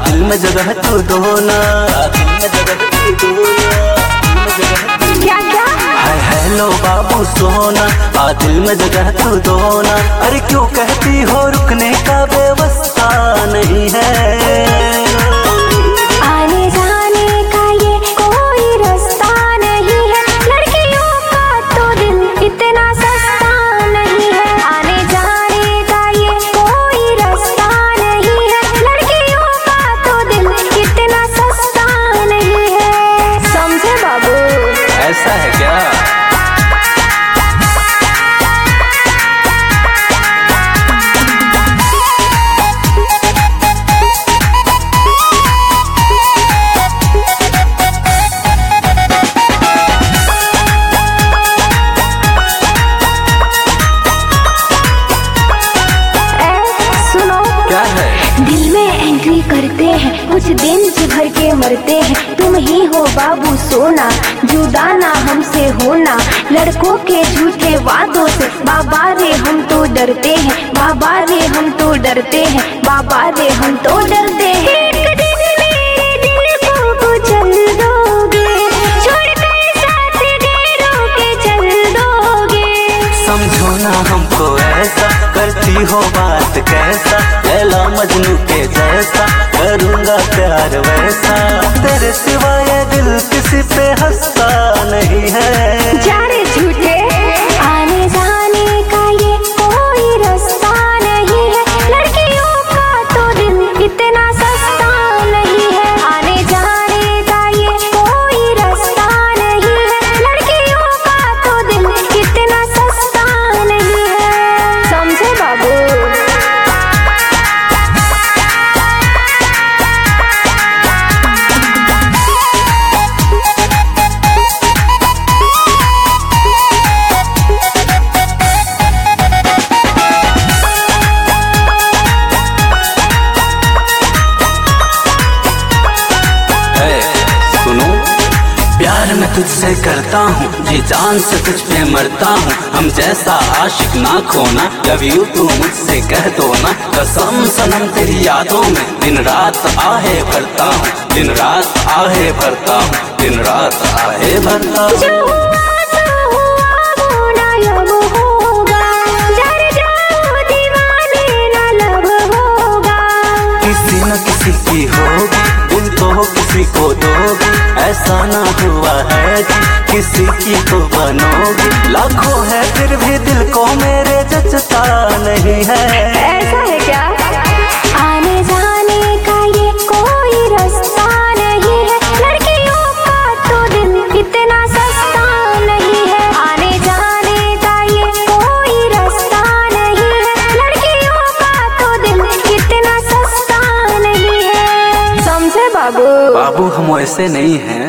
दिल में जगह तू दो ना, दिल में जगह तू दो ना। क्या क्या? हाय हेलो बाबू सोना, दिल में जगह तू दो ना। अरे क्यों कहती हो रुकने का व्यवस्था नहीं है? आने जाने का ये कोई रास्ता नहीं है, लड़कियों का तो दिल इतना सस्ता नहीं है। आने जाने का ये कोई रास्ता नहीं है, लड़कियों का तो दिल इतना सस्ता नहीं है। समझे बाबू? ऐसा है क्या? दिल में एंट्री करते हैं, कुछ दिन जी भर के मरते हैं। तुम ही हो बाबू सोना, जुदा ना हमसे होना। लड़कों के झूठे वादों से बाबा रे हम तो डरते हैं, बाबा रे हम तो डरते हैं, बाबा रे हम तो डरते हैं। एक दिन मेरे दिल को कुचल दोगे, छोड़कर साथ गैरों के चल दोगे। समझो ना हमको ऐसा, करती हो बात कैसा, लैला मजनू के जैसा, करूँगा प्यार वैसा। तेरे सिवाय दिल किसी पे हंसता नहीं है। जाने झूठे, आने जाने का ये कोई रास्ता नहीं है, लड़कियों का तो दिल इतना सस्ता नहीं है। आने जाने का ये कोई रास्ता नहीं है, लड़कियों का तो दिल इतना सस्ता नहीं है। समझे बाबू? प्यार मैं तुझसे करता हूँ, जी जान से तुझ पे मरता हूँ। हम जैसा आशिक ना खोना, लव यू तू मुझसे कह दो ना। कसम सनम तेरी यादों में दिन रात आहे भरता हूँ, दिन रात आहे भरता हूँ, दिन रात आहे भरता हूँ। जो हुआ सो हुआ, वो ना अब होगा, जर जाओ दीवाने ना लब होगा। किसी न किसी की होगी, दिल तो किसी को दोगी। ऐसा ना हुआ है कि किसी की तो बनोगी। लाखों है फिर भी दिल को मेरे जचता नहीं है। ऐसा है क्या? आने जाने का ये कोई रास्ता नहीं है, लड़कियों का तो दिल इतना सस्ता नहीं है। आने जाने का ये कोई रास्ता नहीं है, लड़कियों का तो दिल इतना सस्ता नहीं है। समझे बाबू? बाबू हम ऐसे नहीं हैं।